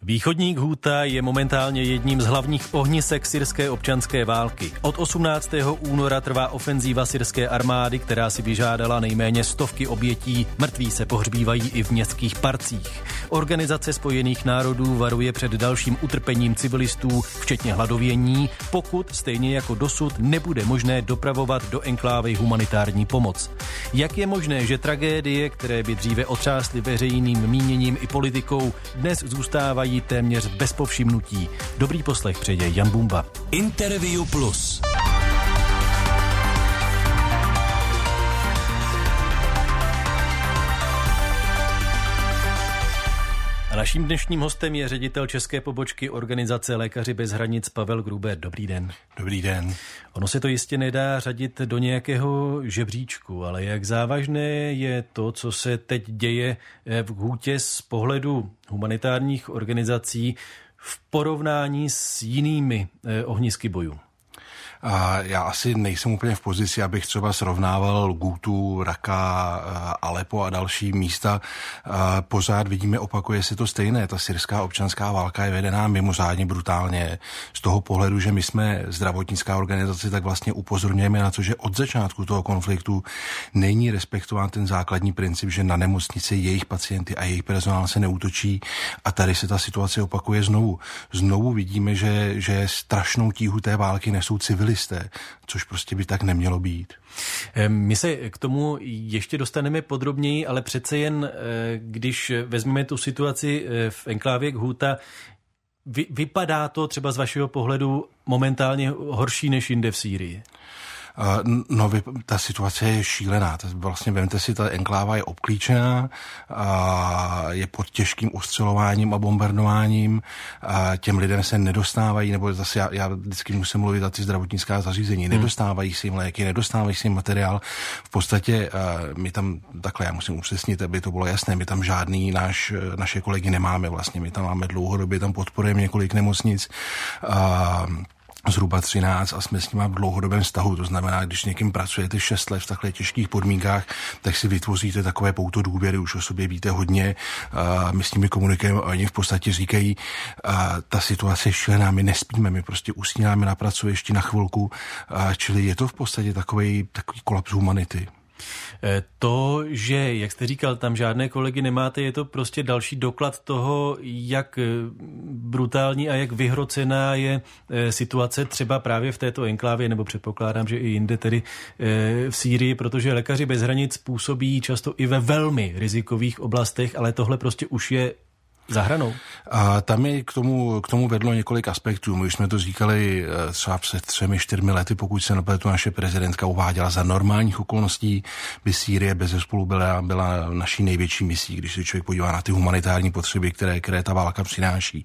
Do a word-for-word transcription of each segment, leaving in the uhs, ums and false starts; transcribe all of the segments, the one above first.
Východní Ghouta je momentálně jedním z hlavních ohnisek syrské občanské války. Od osmnáctého února trvá ofenzíva syrské armády, která si vyžádala nejméně stovky obětí. Mrtví se pohřbívají i v městských parcích. Organizace spojených národů varuje před dalším utrpením civilistů, včetně hladovění, pokud stejně jako dosud nebude možné dopravovat do enklávy humanitární pomoc. Jak je možné, že tragédie, které by dříve otřásly veřejným míněním i politikou, dnes zůstávají téměř bez povšimnutí? Dobrý poslech přeje Jan Bumba. Interview Plus. A naším dnešním hostem je ředitel české pobočky organizace Lékaři bez hranic Pavel Gruber. Dobrý den. Dobrý den. Ono se to jistě nedá řadit do nějakého žebříčku, ale jak závažné je to, co se teď děje v Ghoutě z pohledu humanitárních organizací v porovnání s jinými ohnisky bojů? A já asi nejsem úplně v pozici, abych třeba srovnával Ghoutu, Raka, Alepo a další místa. Pořád vidíme, opakuje se to stejné. Ta syrská občanská válka je vedená mimořádně brutálně. Z toho pohledu, že my jsme zdravotnická organizace, tak vlastně upozorňujeme na to, že od začátku toho konfliktu není respektován ten základní princip, že na nemocnici jejich pacienty a jejich personál se neútočí. A tady se ta situace opakuje znovu. Znovu vidíme, že, že strašnou tíhu té války nesou civilisté, což prostě by tak nemělo být. My se k tomu ještě dostaneme podrobněji, ale přece jen, když vezmeme tu situaci v enklávě Ghouta, vy, vypadá to třeba z vašeho pohledu momentálně horší než jinde v Sýrii? No, ta situace je šílená. Vlastně vemte si, ta enkláva je obklíčená, je pod těžkým ostřelováním a bombardováním, těm lidem se nedostávají, nebo zase já, já vždycky musím mluvit za ty zdravotnická zařízení, nedostávají si jim léky, nedostávají si jim materiál. V podstatě my tam, takhle já musím upřesnit, aby to bylo jasné, my tam žádný náš, naše kolegy nemáme vlastně, my tam máme dlouhodobě, tam podporujeme několik nemocnic, zhruba třináct a jsme s nimi v dlouhodobém vztahu. To znamená, když někým pracujete šest let v takhle těžkých podmínkách, tak si vytvoříte takové pouto důvěry, už o sobě víte hodně, my s nimi komunikujeme a oni v podstatě říkají, ta situace je šílená, my nespíme, my prostě usínáme na pracovišti na chvilku, čili je to v podstatě takový, takový kolaps humanity. To, že, jak jste říkal, tam žádné kolegy nemáte, je to prostě další doklad toho, jak brutální a jak vyhrocená je situace třeba právě v této enklávě, nebo předpokládám, že i jinde tedy v Sýrii, protože Lékaři bez hranic působí často i ve velmi rizikových oblastech, ale tohle prostě už je za hranou. A tam je k tomu, k tomu vedlo několik aspektů. My už jsme to říkali třeba před třemi, čtyřmi lety, pokud se napletu, naše prezidentka uváděla, za normálních okolností by Sýrie bezesporu byla, byla naší největší misí, když se člověk podívá na ty humanitární potřeby, které, které ta válka přináší.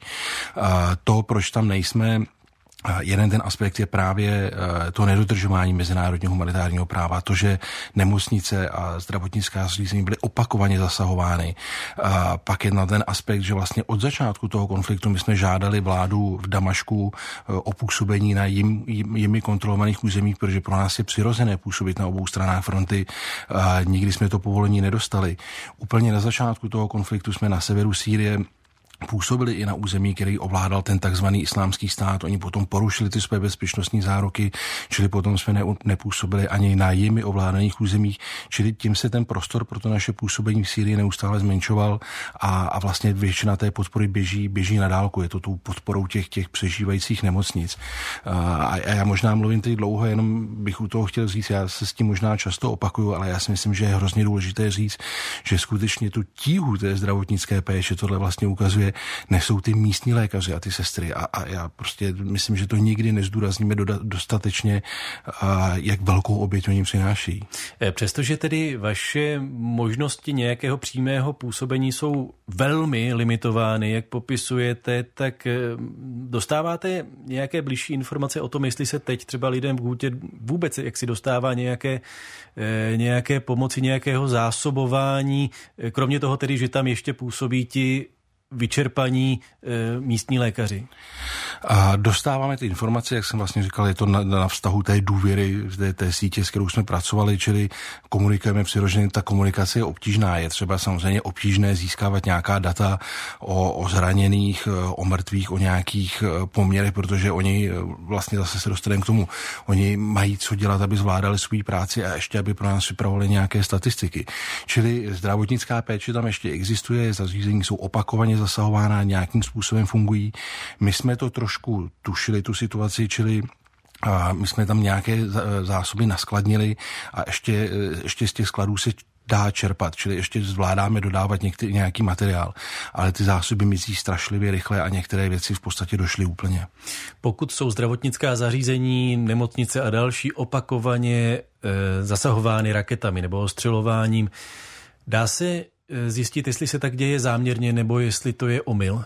A to, proč tam nejsme, jeden ten aspekt je právě to nedodržování mezinárodního humanitárního práva, to, že nemocnice a zdravotnická zařízení byly opakovaně zasahovány. A pak je na ten aspekt, že vlastně od začátku toho konfliktu my jsme žádali vládu v Damašku o působení na jim, jim, jimi kontrolovaných územích, protože pro nás je přirozené působit na obou stranách fronty. A nikdy jsme to povolení nedostali. Úplně na začátku toho konfliktu jsme na severu Sýrie působili i na území, který ovládal ten takzvaný islámský stát. Oni potom porušili ty své bezpečnostní záruky, čili potom jsme ne, nepůsobili ani na jimi ovládaných územích, čili tím se ten prostor pro to naše působení v Sýrii neustále zmenšoval a, a vlastně většina té podpory běží, běží na dálku. Je to tou podporou těch, těch přežívajících nemocnic. A, a já možná mluvím teď dlouho, jenom bych u toho chtěl říct, já se s tím možná často opakuju, ale já si myslím, že je hrozně důležité říct, že skutečně tu tíhu té zdravotnické péče tohle vlastně ukazuje, nesou ty místní lékaři a ty sestry. A, a já prostě myslím, že to nikdy nezdůrazníme dostatečně, a jak velkou oběť oni přináší. Přestože tedy vaše možnosti nějakého přímého působení jsou velmi limitovány, jak popisujete, tak dostáváte nějaké bližší informace o tom, jestli se teď třeba lidem v Ghoutě vůbec jak si dostává nějaké, nějaké pomoci, nějakého zásobování, kromě toho tedy, že tam ještě působí ti vyčerpaní e, místní lékaři? A dostáváme ty informace, jak jsem vlastně říkal, je to na, na vztahu té důvěry, té, té sítě, s kterou jsme pracovali, čili komunikujeme přirozeně, ta komunikace je obtížná. Je třeba samozřejmě obtížné získávat nějaká data o, o zraněných, o mrtvých, o nějakých poměrech, protože oni vlastně zase se dostaneme k tomu, oni mají co dělat, aby zvládali svou práci a ještě, aby pro nás připravovali nějaké statistiky. Čili zdravotnická péče tam ještě existuje, zařízení jsou opakovaně zasahována, nějakým způsobem fungují. My jsme to trošku tušili, tu situaci, čili a my jsme tam nějaké zásoby naskladnili a ještě, ještě z těch skladů se dá čerpat, čili ještě zvládáme dodávat některý, nějaký materiál, ale ty zásoby mizí strašlivě rychle a některé věci v podstatě došly úplně. Pokud jsou zdravotnická zařízení, nemocnice a další opakovaně e, zasahovány raketami nebo ostřelováním, dá se zjistit, jestli se tak děje záměrně nebo jestli to je omyl?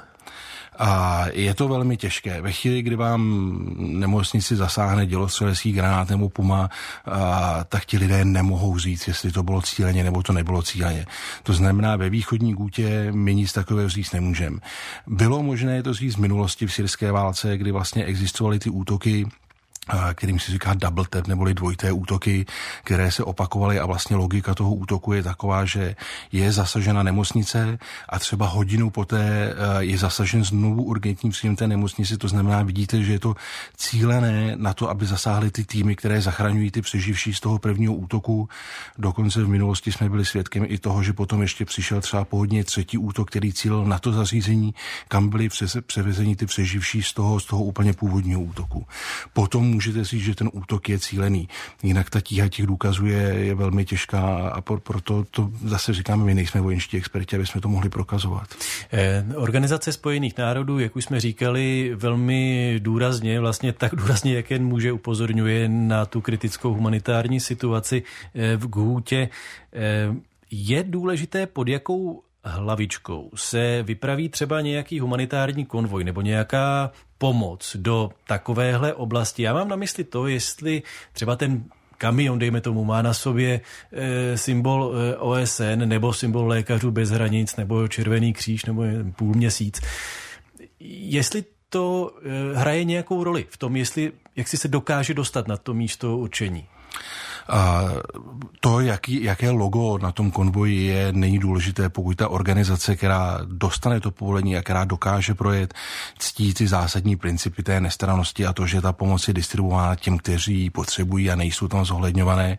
A je to velmi těžké. Ve chvíli, kdy vám nemocnici zasáhne dělostřelecký granát nebo puma, a, tak ti lidé nemohou říct, jestli to bylo cíleně nebo to nebylo cíleně. To znamená, ve východní Gútě my nic takového říct nemůžeme. Bylo možné to říct v minulosti v syrské válce, kdy vlastně existovaly ty útoky, kterým se říká double tap, neboli dvojité útoky, které se opakovaly a vlastně logika toho útoku je taková, že je zasažena nemocnice a třeba hodinu poté je zasažen znovu urgentní příjem té nemocnice, to znamená, vidíte, že je to cílené na to, aby zasáhly ty týmy, které zachraňují ty přeživší z toho prvního útoku. Dokonce v minulosti jsme byli svědkem i toho, že potom ještě přišel třeba po hodině třetí útok, který cílil na to zařízení, kam byli převezeni ty přeživší z toho, z toho úplně původního útoku. Potom můžete říct, že ten útok je cílený. Jinak ta tíha těch důkazů je, je velmi těžká a pro, proto to zase říkáme, my nejsme vojenští experti, aby jsme to mohli prokazovat. Eh, Organizace spojených národů, jak už jsme říkali, velmi důrazně, vlastně tak důrazně, jak jen může, upozorňuje na tu kritickou humanitární situaci eh, v Gútě. Eh, je důležité, pod jakou hlavičkou se vypraví třeba nějaký humanitární konvoj nebo nějaká pomoc do takovéhle oblasti. Já mám na mysli to, jestli třeba ten kamion, dejme tomu, má na sobě e, symbol e, O S N nebo symbol Lékařů bez hranic nebo Červený kříž nebo Půlměsíc. Jestli to e, hraje nějakou roli v tom, jestli, jak si se dokáže dostat na to místo určení. A to, jaký, jaké logo na tom konvoji je, není důležité, pokud ta organizace, která dostane to povolení a která dokáže projet, ctí ty zásadní principy té nestrannosti a to, že ta pomoc je distribuována těm, kteří ji potřebují a nejsou tam zohledňované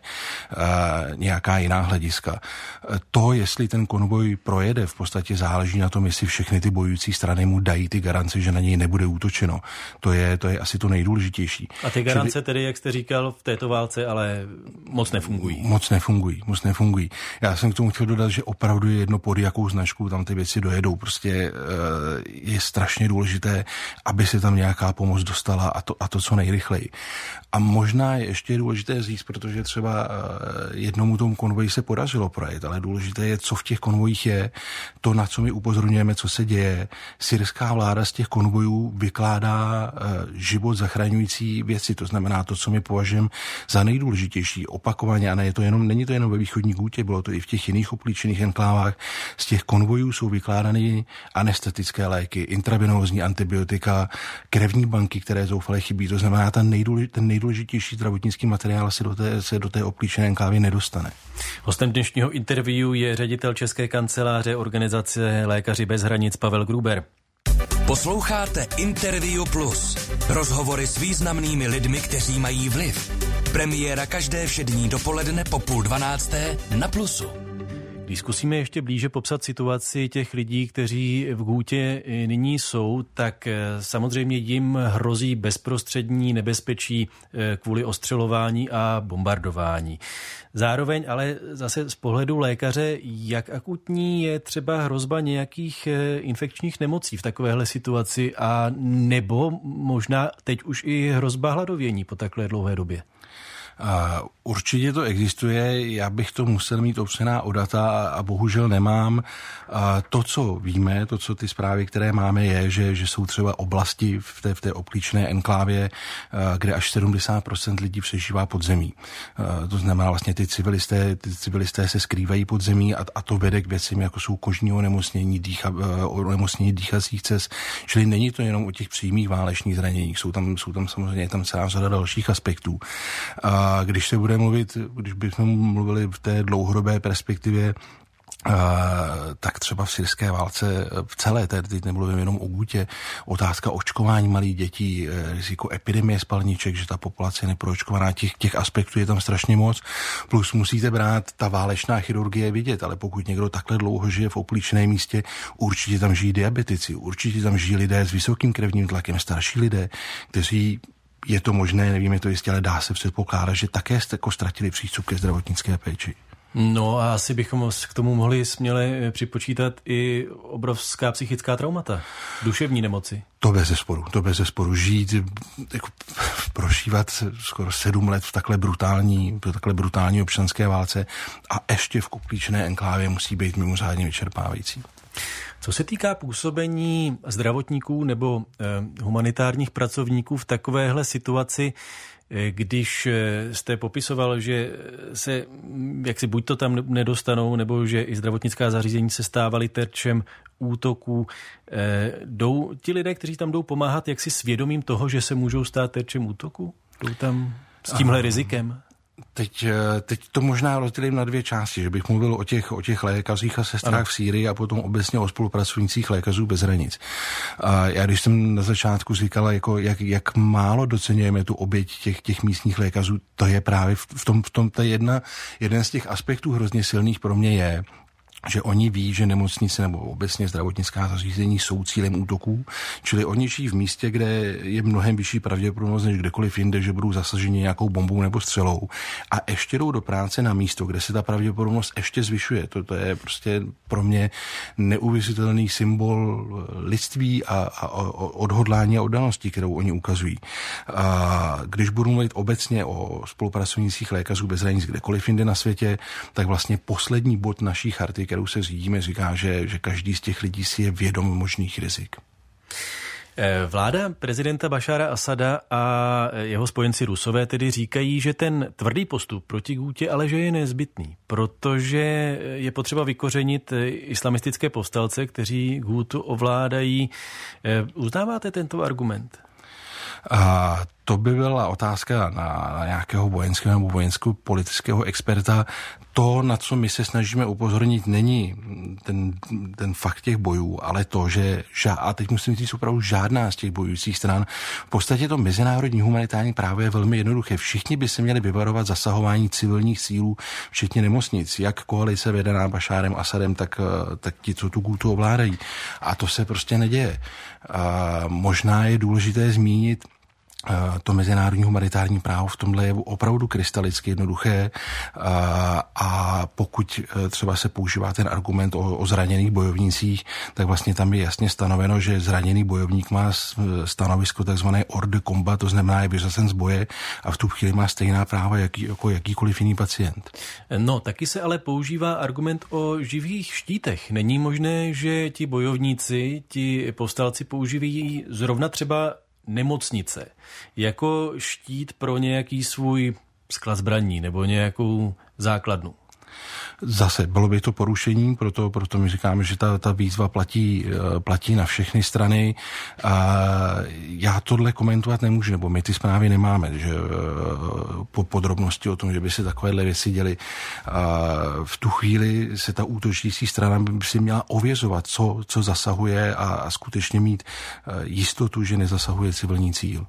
nějaká jiná hlediska. To, jestli ten konvoj projede, v podstatě záleží na tom, jestli všechny ty bojující strany mu dají ty garance, že na něj nebude útočeno. To je, to je asi to nejdůležitější. A ty garance Čili... tedy, jak jste říkal, v této válce, ale moc nefungují. Moc nefungují, moc nefungují. Já jsem k tomu chtěl dodat, že opravdu je jedno, pod jakou značku tam ty věci dojedou. Prostě je strašně důležité, aby se tam nějaká pomoc dostala a to, a to co nejrychleji. A možná je ještě důležité říct, protože třeba jednomu tomu konvoji se podařilo projet, ale důležité je, co v těch konvojích je, to, na co my upozorňujeme, co se děje. Syrská vláda z těch konvojů vykládá život zachraňující věci, to znamená to, co my považujeme za nejdůležitější. Opakovaně, a ne, je to jenom, není to jenom ve východní Gútě, bylo to i v těch jiných oblíčených enklávách. Z těch konvojů jsou vykládány anestetické léky, intravenózní antibiotika, krevní banky, které zoufale chybí. To znamená, ten, nejdůlež, ten nejdůležitější zdravotnický materiál se do té, se do té oblíčené enklávy nedostane. Hostem dnešního interview je ředitel České kanceláře organizace Lékaři bez hranic Pavel Gruber. Posloucháte Interview Plus. Rozhovory s významnými lidmi, kteří mají vliv. Premiéra každé všední dopoledne po půl dvanácté na Plusu. Když zkusíme ještě blíže popsat situaci těch lidí, kteří v Gútě nyní jsou, tak samozřejmě jim hrozí bezprostřední nebezpečí kvůli ostřelování a bombardování. Zároveň ale zase z pohledu lékaře, jak akutní je třeba hrozba nějakých infekčních nemocí v takovéhle situaci a nebo možná teď už i hrozba hladovění po takové dlouhé době? Uh, Určitě to existuje, já bych to musel mít opřená o data a bohužel nemám. To, co víme, to, co ty zprávy, které máme, je, že, že jsou třeba oblasti v té, v té obklíčené enklávě, kde až sedmdesát procent lidí přežívá pod zemí. To znamená vlastně ty civilisté, ty civilisté se skrývají pod zemí a, a to vede k věcem, jako jsou kožní onemocnění, dýcha, onemocnění dýchacích cest. Čili není to jenom o těch přímých válečných zraněních, jsou tam, jsou tam samozřejmě tam celá řada dalších aspektů. A když se bude mluvit, když bychom mluvili v té dlouhodobé perspektivě, Uh, tak třeba v syrské válce v celé, teď nemluvím jenom o Gútě, otázka očkování malých dětí, riziko epidemie spalniček, že ta populace je neproočkovaná, těch, těch aspektů je tam strašně moc, plus musíte brát, ta válečná chirurgie vidět, ale pokud někdo takhle dlouho žije v oblíčeném místě, určitě tam žijí diabetici, určitě tam žijí lidé s vysokým krevním tlakem, starší lidé, kteří, je to možné, nevíme to jistě, ale dá se předpokládat, že také jste jako ztratili přístup ke zdravotnické péči. No a asi bychom k tomu mohli směle připočítat i obrovská psychická traumata, duševní nemoci. To bez zesporu, to bez zesporu. Žít, jako, prožívat skoro sedm let v takhle brutální, v takhle brutální občanské válce a ještě v oblíčené enklávě musí být mimořádně vyčerpávající. Co se týká působení zdravotníků nebo eh, humanitárních pracovníků v takovéhle situaci, když jste popisoval, že se jaksi buď to tam nedostanou, nebo že i zdravotnická zařízení se stávaly terčem útoků, jdou ti lidé, kteří tam jdou pomáhat, jaksi svědomím toho, že se můžou stát terčem útoku? Jdou tam s tímhle rizikem? Teď, teď to možná rozdělím na dvě části, že bych mluvil o těch, o těch lékařích a sestrách ano. v Sýrii a potom obecně o spolupracujících lékařů bez hranic. A já když jsem na začátku říkala, jako jak, jak málo doceňujeme tu oběť těch, těch místních lékařů, to je právě v, v tom, v tom ta jedna, jeden z těch aspektů hrozně silných pro mě je, že oni ví, že nemocnice nebo obecně zdravotnická zařízení jsou cílem útoků, čili oni žijí v místě, kde je mnohem vyšší pravděpodobnost než kdekoliv jinde, že budou zasaženi nějakou bombou nebo střelou a ještě jdou do práce na místo, kde se ta pravděpodobnost ještě zvyšuje. To, to je prostě pro mě neuvěřitelný symbol lidství a, a odhodlání a oddanosti, kterou oni ukazují. A když budu mluvit obecně o spolupracujících lékařů bez hranic kdekoliv jinde na světě, tak vlastně poslední bod naší charty, kterou se řídíme, říká, že, že každý z těch lidí si je vědom možných rizik. Vláda prezidenta Bašára Asada a jeho spojenci Rusové tedy říkají, že ten tvrdý postup proti Gútě, ale že je nezbytný, protože je potřeba vykořenit islamistické povstalce, kteří Gútu ovládají. Uznáváte tento argument? A to by byla otázka na, na nějakého vojenského nebo vojensko-politického experta. To, na co my se snažíme upozornit, není ten, ten fakt těch bojů, ale to, že ža, a teď musím říct opravdu žádná z těch bojujících stran, v podstatě to mezinárodní humanitární právo je velmi jednoduché. Všichni by se měli vyvarovat zasahování civilních cílů, včetně nemocnic, jak koalice vedená Bašárem Asadem, tak, tak ti, co tu Gútu ovládají. A to se prostě neděje. A možná je důležité zmínit, to mezinárodní humanitární právo v tomhle je opravdu krystalicky jednoduché a pokud třeba se používá ten argument o, o zraněných bojovnících, tak vlastně tam je jasně stanoveno, že zraněný bojovník má stanovisko takzvané hors de combat, to znamená je vyřazen z boje a v tu chvíli má stejná práva jaký, jako jakýkoliv jiný pacient. No, taky se ale používá argument o živých štítech. Není možné, že ti bojovníci, ti povstalci používají zrovna třeba nemocnice jako štít pro nějaký svůj sklad zbraní nebo nějakou základnu? Zase bylo by to porušení, proto, proto my říkáme, že ta, ta výzva platí, platí na všechny strany. A já tohle komentovat nemůžu, nebo my ty zprávy nemáme, že po podrobnosti o tom, že by se takovéhle věci děly. A v tu chvíli se ta útočící strana by si měla ověřovat, co, co zasahuje a, a skutečně mít jistotu, že nezasahuje civilní cíl.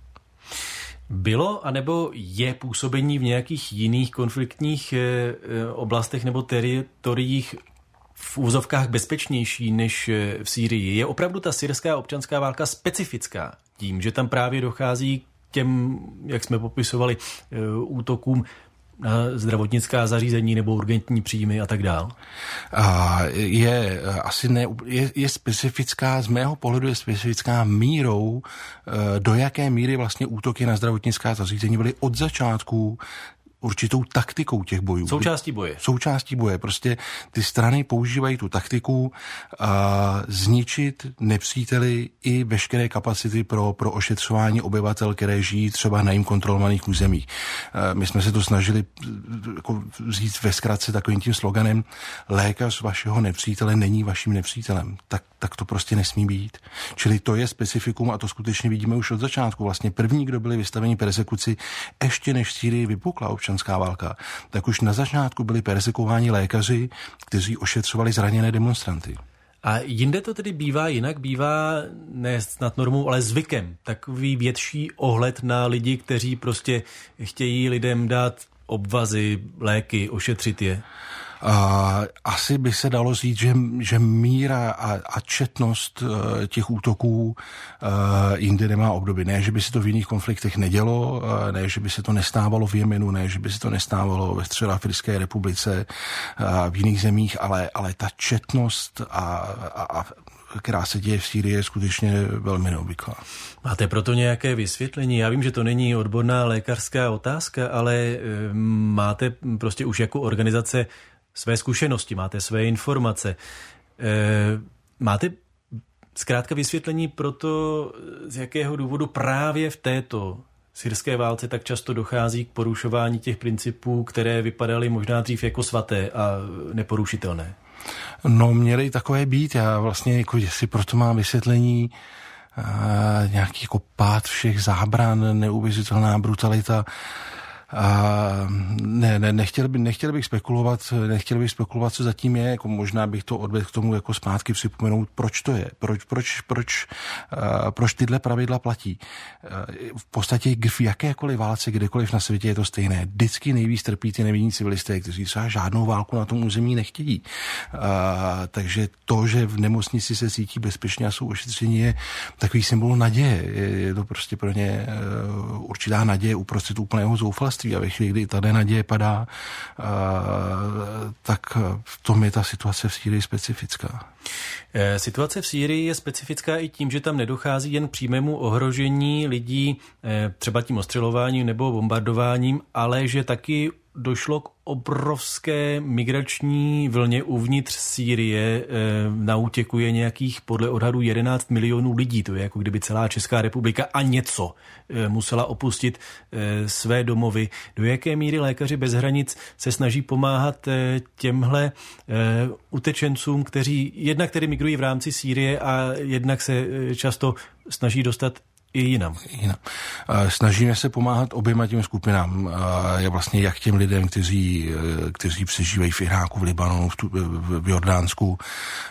Bylo anebo je působení v nějakých jiných konfliktních e, oblastech nebo teritoriích v úzovkách bezpečnější než v Sýrii? Je opravdu ta syrská občanská válka specifická tím, že tam právě dochází k těm, jak jsme popisovali, e, útokům na zdravotnická zařízení nebo urgentní příjmy a tak dál? A je asi ne, je, je specifická, z mého pohledu je specifická mírou, do jaké míry vlastně útoky na zdravotnická zařízení byly od začátku určitou taktikou těch bojů. Součástí boje. Součástí boje. Prostě ty strany používají tu taktiku a zničit nepříteli i veškeré kapacity pro, pro ošetřování obyvatel, které žijí třeba na jim kontrolovaných územích. My jsme se to snažili jako říct ve zkratce takovým tím sloganem: lékař vašeho nepřítele není vaším nepřítelem. Tak, tak to prostě nesmí být. Čili to je specifikum a to skutečně vidíme už od začátku. Vlastně první, kdo byli vystaveni persekuci, ještě než v Sýrii vypukla občanská válka, tak už na začátku byli persekováni lékaři, kteří ošetřovali zraněné demonstranty. A jinde to tedy bývá jinak, bývá ne snad normou, ale zvykem. Takový větší ohled na lidi, kteří prostě chtějí lidem dát obvazy, léky, ošetřit je. Uh, asi by se dalo říct, že, že míra a, a četnost uh, těch útoků uh, jinde nemá obdoby. Ne, že by se to v jiných konfliktech nedělo, uh, ne, že by se to nestávalo v Jemenu, ne, že by se to nestávalo ve Středoafrické republice, uh, v jiných zemích, ale, ale ta četnost, a, a, a, která se děje v Sýrii, je skutečně velmi neobvyklá. Máte proto nějaké vysvětlení? Já vím, že to není odborná lékařská otázka, ale máte prostě už jako organizace své zkušenosti, máte své informace. Máte zkrátka vysvětlení pro to, z jakého důvodu právě v této syrské válce tak často dochází k porušování těch principů, které vypadaly možná dřív jako svaté a neporušitelné? No, měly takové být. Já vlastně jako si proto mám vysvětlení, a nějaký jako pád všech zábran, neuvěřitelná brutalita. A ne, ne, nechtěl, by, nechtěl bych spekulovat, nechtěl bych spekulovat, co zatím je, jako možná bych to odvedl k tomu jako zpátky připomenout, proč to je, proč, proč, proč, uh, proč tyhle pravidla platí. Uh, v podstatě v jakékoliv válce, kdekoliv na světě je to stejné. Vždycky nejvíc trpí ty nevinní civilisté, kteří třeba žádnou válku na tom území nechtějí. Uh, takže to, že v nemocnici se cítí bezpečně a jsou ošetření, je takový symbol naděje. Je, je to prostě pro ně uh, určitá naděje uprostřed úplného zoufalství. A ve chvíli, kdy tady naděje padá, tak v tom je ta situace v Sýrii specifická. Situace v Sýrii je specifická i tím, že tam nedochází jen k přímému ohrožení lidí, třeba tím ostřelováním nebo bombardováním, ale že taky došlo k obrovské migrační vlně uvnitř Sýrie. Na útěku je nějakých podle odhadů jedenáct milionů lidí. To je jako kdyby celá Česká republika a něco musela opustit své domovy. Do jaké míry Lékaři bez hranic se snaží pomáhat těmhle utečencům, kteří jednak tedy migrují v rámci Sýrie a jednak se často snaží dostat i jinam. jinam. Snažíme se pomáhat oběma těm skupinám. Je vlastně jak těm lidem, kteří, kteří přežívají v Iráku, v Libanonu, v, v Jordánsku.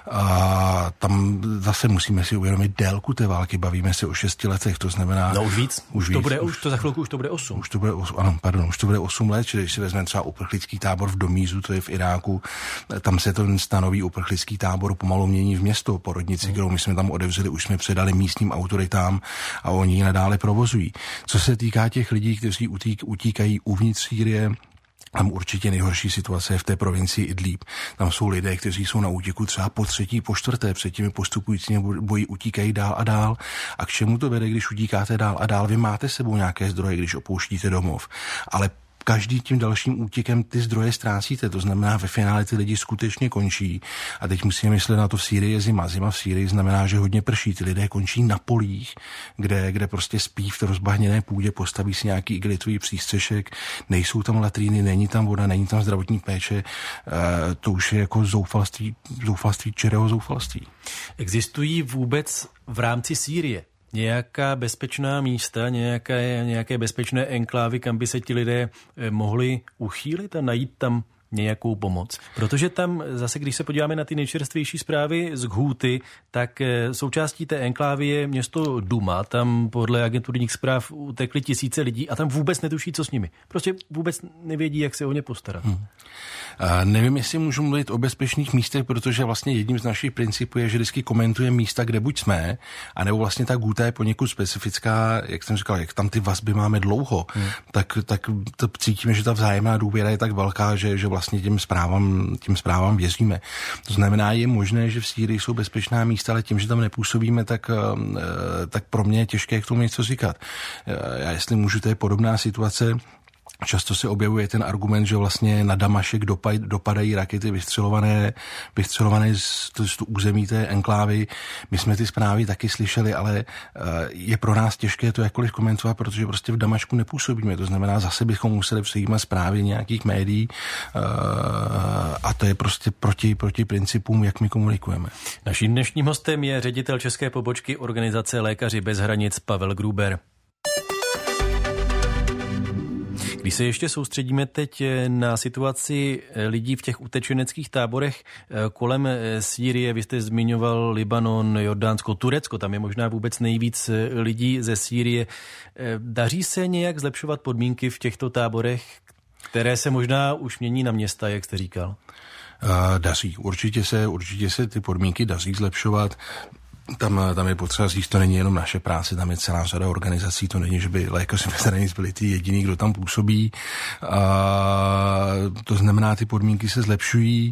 A tam zase musíme si uvědomit délku té války. Bavíme se o šesti letech, to znamená... No už víc. Už to víc. Bude, už to za chvilku už to bude osm. Už to bude osm, ano, pardon, už to bude osm let, čili když si vezmeme třeba uprchlický tábor v Domízu, to je v Iráku, tam se ten stanoví uprchlický tábor pomalu mění v město. Porodnici, hmm. kterou my jsme tam otevřeli, už jsme předali místním autoritám a oni ji nadále provozují. Co se týká těch lidí, kteří utík, utíkají uvnitř Sýrie, tam určitě nejhorší situace je v té provincii Idlib. Tam jsou lidé, kteří jsou na útěku třeba po třetí, po čtvrté, před těmi postupujícími boji utíkají dál a dál. A k čemu to vede, když utíkáte dál a dál? Vy máte sebou nějaké zdroje, když opouštíte domov, ale každý tím dalším útěkem ty zdroje ztrácíte, to znamená, ve finále ty lidi skutečně končí. A teď musíme myslet na to, v Sýrii je zima. Zima v Sýrii znamená, že hodně prší. Ty lidé končí na polích, kde, kde prostě spí v rozbahněné půdě, postaví si nějaký igelitový přístřešek, nejsou tam latríny, není tam voda, není tam zdravotní péče. E, to už je jako zoufalství, zoufalství čirého zoufalství. Existují vůbec v rámci Sýrie nějaká bezpečná místa, nějaké, nějaké bezpečné enklávy, kam by se ti lidé mohli uchýlit a najít tam nějakou pomoc? Protože tam zase, když se podíváme na ty nejčerstvější zprávy z Ghouty, tak součástí té enklávy je město Duma. Tam podle agenturních zpráv utekly tisíce lidí a tam vůbec netuší, co s nimi. Prostě vůbec nevědí, jak se o ně postarat. Hmm. A nevím, jestli můžu mluvit o bezpečných místech, protože vlastně jedním z našich principů je, že vždycky komentujeme místa, kde buď jsme, anebo vlastně ta Ghouta je poněkud specifická, jak jsem říkal, jak tam ty vazby máme dlouho, hmm. tak, tak to cítíme, že ta vzájemná důvěra je tak velká, že, že vlastně těm zprávám, těm zprávám věříme. To znamená, je možné, že v Sýrii jsou bezpečná místa, ale tím, že tam nepůsobíme, tak, tak pro mě je těžké k tomu něco říkat. Já, jestli můžu, to je podobná situace, Často se objevuje ten argument, že vlastně na Damašek dopadají rakety vystřelované, vystřelované z, z území té enklávy. My jsme ty zprávy taky slyšeli, ale je pro nás těžké to jakkoliv komentovat, protože prostě v Damašku nepůsobíme. To znamená, zase bychom museli přijímat zprávy nějakých médií a to je prostě proti, proti principům, jak my komunikujeme. Naším dnešním hostem je ředitel české pobočky organizace Lékaři bez hranic Pavel Gruber. Když se ještě soustředíme teď na situaci lidí v těch utečeneckých táborech kolem Sýrie, vy jste zmiňoval Libanon, Jordánsko, Turecko, tam je možná vůbec nejvíc lidí ze Sýrie. Daří se nějak zlepšovat podmínky v těchto táborech, které se možná už mění na města, jak jste říkal? Daří. Určitě se, určitě se ty podmínky daří zlepšovat. Tam, tam je potřeba říct, to není jenom naše práce, tam je celá řada organizací, to není, že by Lékaři bez hranic byli ty jediný, kdo tam působí. A to znamená, ty podmínky se zlepšují.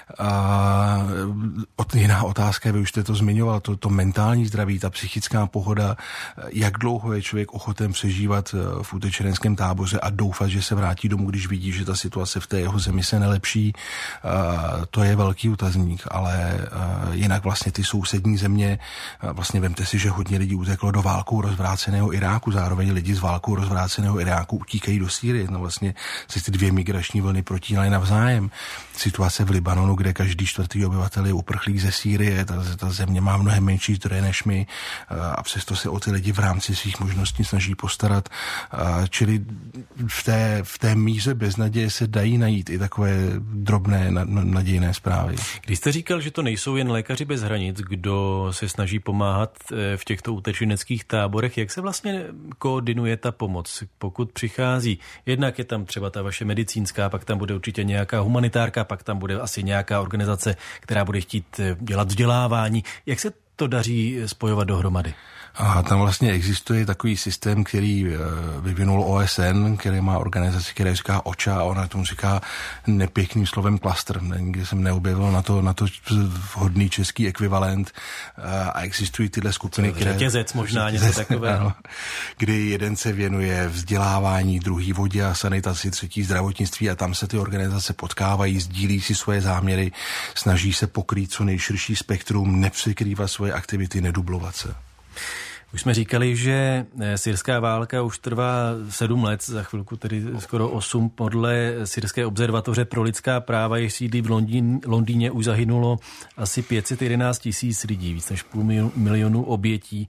A jiná otázka, vy už jste to zmiňoval, to, to mentální zdraví, ta psychická pohoda, jak dlouho je člověk ochoten přežívat v utečenenském táboře a doufat, že se vrátí domů, když vidí, že ta situace v té jeho zemi se nelepší. A to je velký otazník, ale jinak vlastně ty sousední země, vlastně vemte si, že hodně lidí uteklo do válkou rozvráceného Iráku, zároveň lidi z válkou rozvráceného Iráku utíkají do Sýrie. No vlastně se ty dvě migrační vlny protínaly navzájem. Situace v Libanonu, kde každý čtvrtý obyvatel je uprchlík ze Sýrie, ta, ta země má mnohem menší zdroje než my a přesto se o ty lidi v rámci svých možností snaží postarat. Čili v té, v té míře beznaděje se dají najít i takové drobné nadějné zprávy. Když jste říkal, že to nejsou jen Lékaři bez hranic, kdo se snaží pomáhat v těchto utečeneckých táborech, jak se vlastně koordinuje ta pomoc? Pokud přichází, jednak je tam třeba ta vaše medicínská, pak tam bude určitě nějaká humanitárka, pak tam bude asi nějaká organizace, která bude chtít dělat vzdělávání. Jak se to daří spojovat dohromady? A tam vlastně existuje takový systém, který vyvinul O S N, který má organizaci, která říká OČA a ona tomu říká nepěkným slovem cluster. Nikdy jsem neobjevil na to, na to vhodný český ekvivalent a existují tyhle skupiny, které... Řetězec možná něco takového. Kdy jeden se věnuje vzdělávání, druhý vodě a sanitaci, třetí zdravotnictví a tam se ty organizace potkávají, sdílí si svoje záměry, snaží se pokrýt co nejširší spektrum, nepřekrývat svoje aktivity, nedublovat se. Už jsme říkali, že syrská válka už trvá sedm let, za chvilku tedy skoro osm. Podle Syrské observatoře pro lidská práva, jež sídlí v Londýně, Londýně, už zahynulo asi pět set jedenáct tisíc lidí, víc než půl milionu obětí.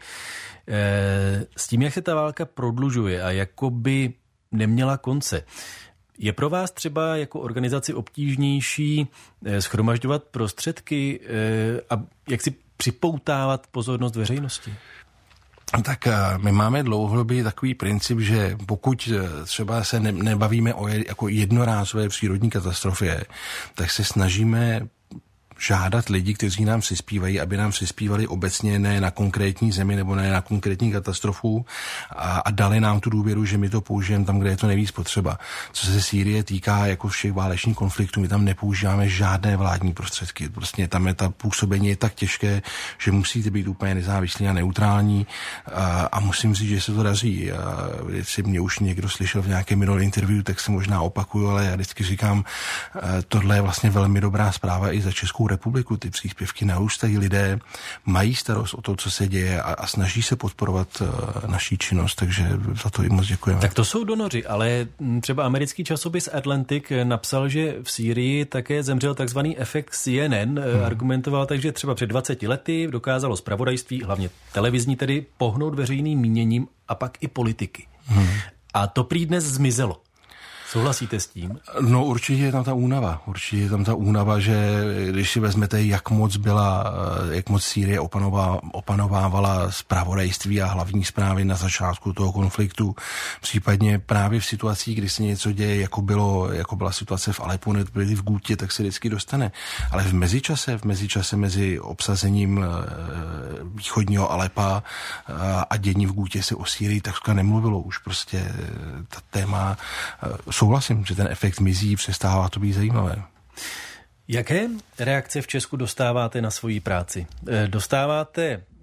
S tím, jak se ta válka prodlužuje a jakoby neměla konce, je pro vás třeba jako organizaci obtížnější shromažďovat prostředky a jak si připoutávat pozornost veřejnosti? Tak my máme dlouhodobý takový princip, že pokud třeba se ne, nebavíme o jako jednorázové přírodní katastrofě, tak se snažíme žádat lidi, kteří nám přispívají, aby nám přispívali obecně, ne na konkrétní zemi nebo ne na konkrétní katastrofu a, a dali nám tu důvěru, že my to použijeme tam, kde je to nejvíc potřeba. Co se Sýrie týká jako všech válečných konfliktů, my tam nepoužíváme žádné vládní prostředky. Prostě tam je ta působení je tak těžké, že musíte být úplně nezávislí a neutrální a, a musím říct, že se to daří. A jestli mě už někdo slyšel v nějakém minulém interview, tak se možná opakuju, ale já vždycky říkám, tohle je vlastně velmi dobrá zpráva i za Českou republiku, ty příspěvky narůstají, lidé mají starost o to, co se děje a, a snaží se podporovat uh, naší činnost, takže za to jim moc děkujeme. Tak to jsou donoři, ale třeba americký časopis Atlantic napsal, že v Sýrii také zemřel takzvaný efekt C N N, hmm. argumentoval tak, že třeba před dvaceti lety dokázalo zpravodajství, hlavně televizní tedy, pohnout veřejným míněním a pak i politiky. Hmm. A to prý dnes zmizelo. Souhlasíte s tím? No určitě je tam ta únava. Určitě je tam ta únava, že když si vezmete, jak moc byla, jak moc Sýrie opanová, opanovávala zpravodajství a hlavní zprávy na začátku toho konfliktu, případně právě v situacích, kdy se něco děje, jako, bylo, jako byla situace v Alepu, byli v Gútě, tak se vždycky dostane. Ale v mezičase, v mezičase mezi obsazením východního Alepa a dění v Gútě se o Sýrii takřka nemluvilo. Už prostě ta téma... Souhlasím, že ten efekt mizí, přestává to být zajímavé. Jaké reakce v Česku dostáváte na svoji práci? Dostáváte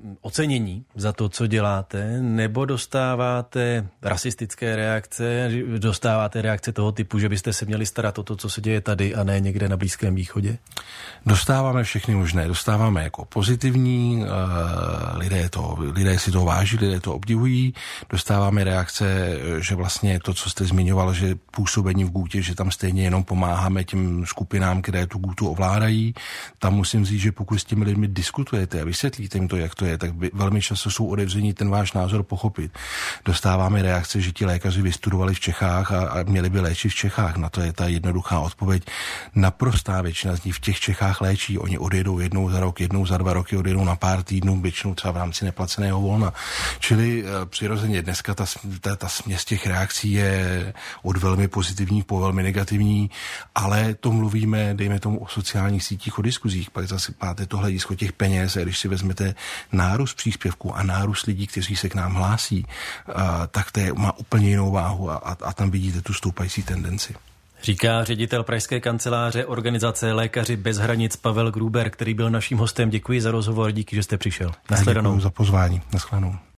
ocenění za to, co děláte, nebo dostáváte rasistické reakce, dostáváte reakce toho typu, že byste se měli starat o to, co se děje tady a ne někde na Blízkém východě? Dostáváme všechny možné. Dostáváme jako pozitivní, lidé, to, lidé si to váží, lidé to obdivují. Dostáváme reakce, že vlastně to, co jste zmiňoval, že působení v Gútě, že tam stejně jenom pomáháme těm skupinám, které tu Gútu ovládají. Tam musím říct, že pokud s těmi lidmi diskutujete a vysvětlíte jim to, jak to je, tak velmi často jsou otevření ten váš názor pochopit. Dostáváme reakce, že ti lékaři vystudovali v Čechách a, a měli by léčit v Čechách. Na to je ta jednoduchá odpověď. Naprostá většina z nich v těch Čechách léčí. Oni odjedou jednou za rok, jednou za dva roky, odjedou na pár týdnů, většinou třeba v rámci neplaceného volna. Čili e, přirozeně dneska ta, ta, ta směs těch reakcí je od velmi pozitivních po velmi negativní, ale to mluvíme, dejme tomu, o sociálních sítích, o diskuzích. Pak zase máte to hledisko těch peněz, a když si vezmete nárůst příspěvků a nárůst lidí, kteří se k nám hlásí, a, tak to je, má úplně jinou váhu a, a, a tam vidíte tu stoupající tendenci. Říká ředitel pražské kanceláře organizace Lékaři bez hranic Pavel Gruber, který byl naším hostem. Děkuji za rozhovor, díky, že jste přišel. Nashledanou. Děkuji za pozvání. Nashledanou.